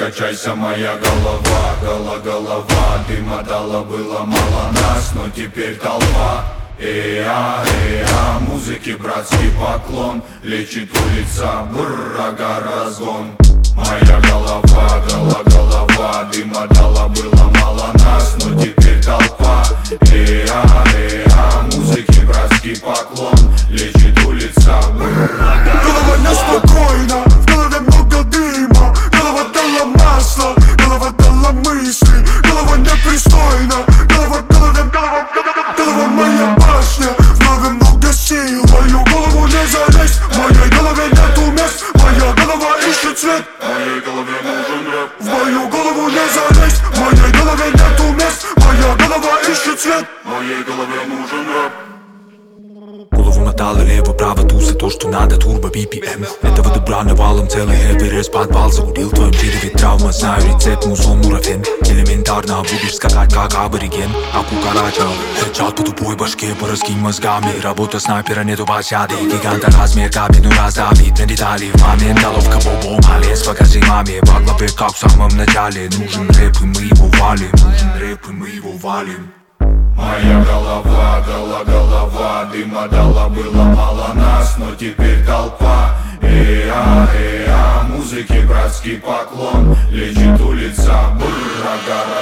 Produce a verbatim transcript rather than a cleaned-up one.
качайся, моя голова, голова, голова. Дыма дала, было мало нас, но теперь толпа. Эа, эа, музыки братский поклон. Лечит улица, брррага, разгон. Моя голова, голова, голова. Дыма дала, было мало нас, но теперь толпа. Эа, эа, музыки братский поклон. Лечит улица, брррага. Голова неспокойна, в голове много дыма. Голова дала масло, голова дала мысли. Голова непристойна, голова, голова, голова, голова, голова моя башня. В голове много сил, мою голову не залезть. В моей голове нету мест, моя голова ищет свет. В моей голове нужен рэп. В мою голову не залезть, в моей голове нету мест. Моя голова ищет свет. В моей голове нужен рэп. Голову мотало лево-право, тусы то, что надо, турбо би пи эм. Этого добра навалом, целый Эверест, подвал загудел в твоем дереве. Травма, знаю рецепт, музон, мурафен. Элементарно будешь скакать, как абориген. А кукарача, хедшот по тупой башке, по мозгами. Работа снайпера, нету пощады. Гиганта размер, кабину раздавит на детали. В момент головка бобом, алес, покажи маме. По голове, как в самом начале. Нужен рэп, и мы его валим. Нужен рэп, и мы его валим. Моя голова, голова, голова. Дыма дала, было мало нас, но теперь толпа. Эа, эа, музыки братский поклон. Лечит улица, брррага.